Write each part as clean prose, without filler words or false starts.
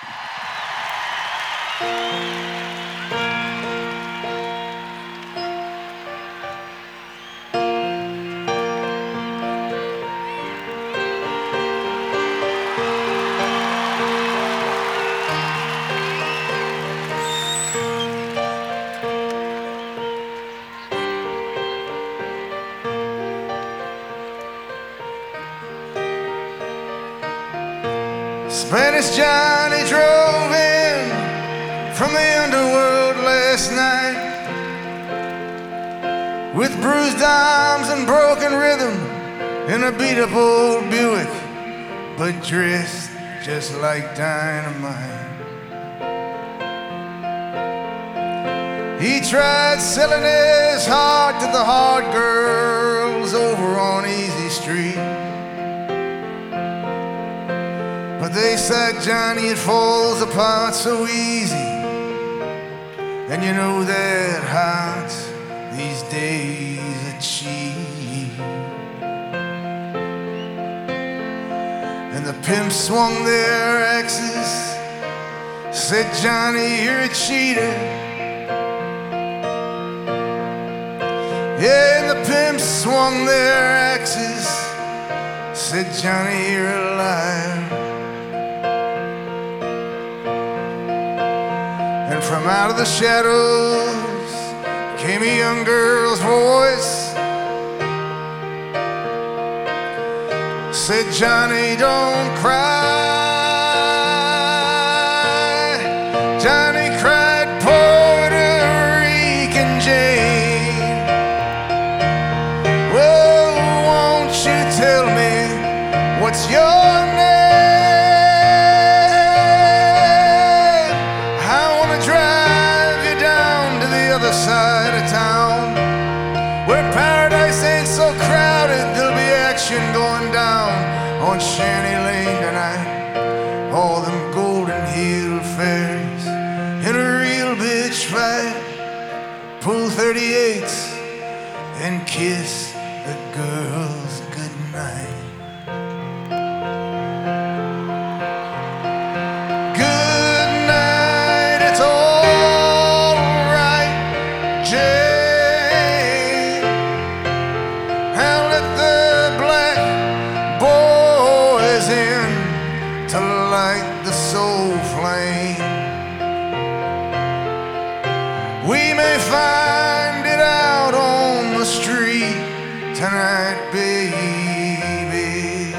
Spanish Johnny drove in from the underworld last night with bruised arms and broken rhythm in a beat-up old Buick, but dressed just like dynamite. He tried selling his heart to the hard girls over on Easy Street, but they said, Johnny, it falls apart so easy. And you know that hearts these days are cheap. And the pimps swung their axes, said, Johnny, you're a cheater. Yeah, and the pimps swung their axes, said, Johnny, you're a liar. And from out of the shadows came a young girl's voice, said, Johnny, don't cry. Johnny cried, Puerto Rican Jane. Well, won't you tell me what's your name? Side of town where paradise ain't so crowded, there'll be action going down on Shanty Lane tonight. All them Golden Hill fairies in a real bitch fight, pull 38s and kiss the girls goodnight. Light the soul flame. We may find it out on the street tonight, baby.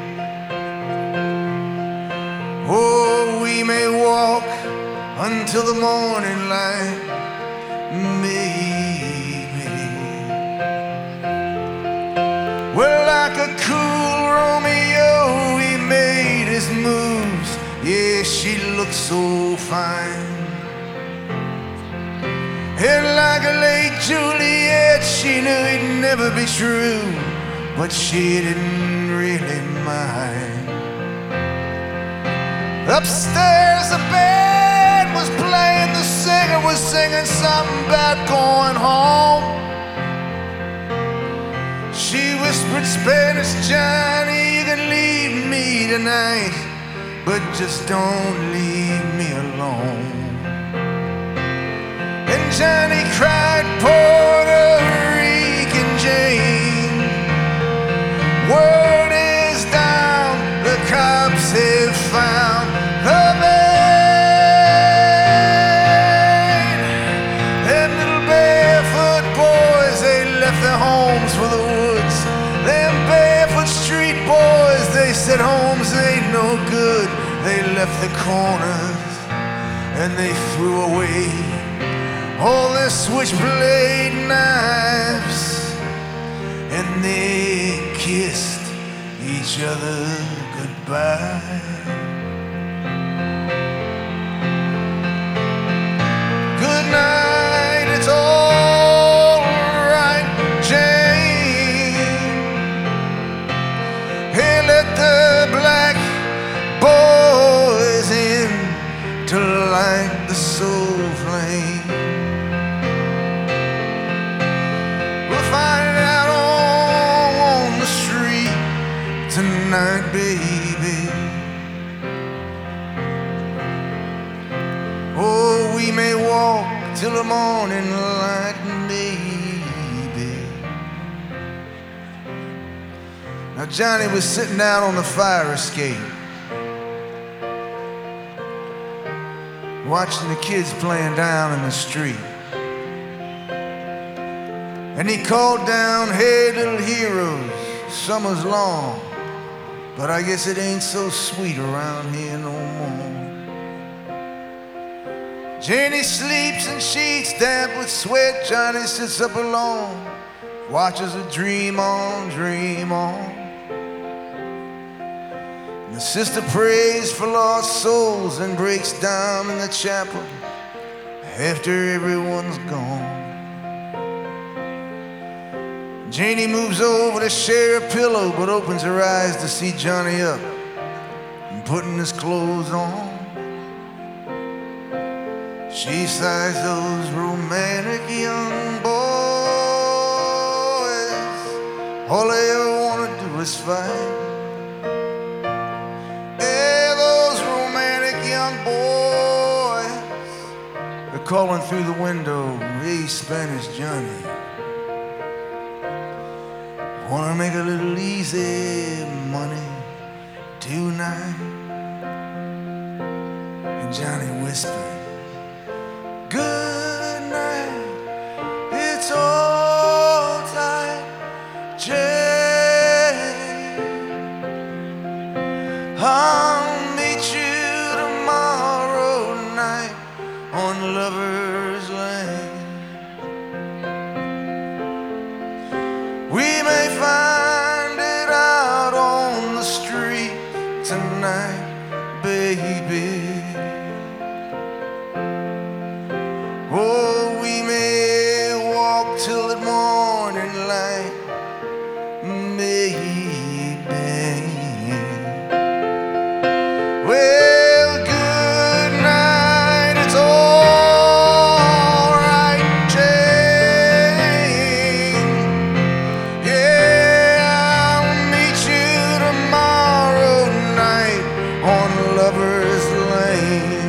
Oh, we may walk until the morning light, maybe. Well, like a cool Romeo, he made his moves. Yeah, she looked so fine. And like a late Juliet, she knew it'd never be true, but she didn't really mind. Upstairs the band was playing, the singer was singing something about going home. She whispered, Spanish Johnny, you can leave me tonight, but just don't leave me alone. And Johnny cried, Puerto Rican Jane. Word is down, the cops have found the man. Them little barefoot boys, they left their homes for the woods. Them barefoot street boys, they said homes ain't no good. They left the corners and they threw away all their switchblade knives, and they kissed each other goodbye. Good night, it's all right, Jane. Hey, let the black boys in to light the soul flame. We'll find out on the street tonight, baby. we may walk till the morning light, baby. Now Johnny was sitting out on the fire escape, watching the kids playing down in the street. And he called down, "Hey, little heroes, summer's long, but I guess it ain't so sweet around here no more." Janie sleeps in sheets damp with sweat. Johnny sits up alone, watches her dream on, dream on. And the sister prays for lost souls and breaks down in the chapel after everyone's gone. Janie moves over to share a pillow, but opens her eyes to see Johnny up and putting his clothes on. She sighs, those romantic young boys, all they ever want to do is fight. Yeah, those romantic young boys, they're calling through the window, "Hey, Spanish Johnny, wanna make a little easy money tonight?" And Johnny whispered, "Good night, it's all tight, Jane. I'll meet you tomorrow night on Lover's Lane. We may find it out on the street tonight, baby. Oh, we may walk till the morning light, maybe." Well, good night, it's all right, Jane. Yeah, I'll meet you tomorrow night on Lover's Lane.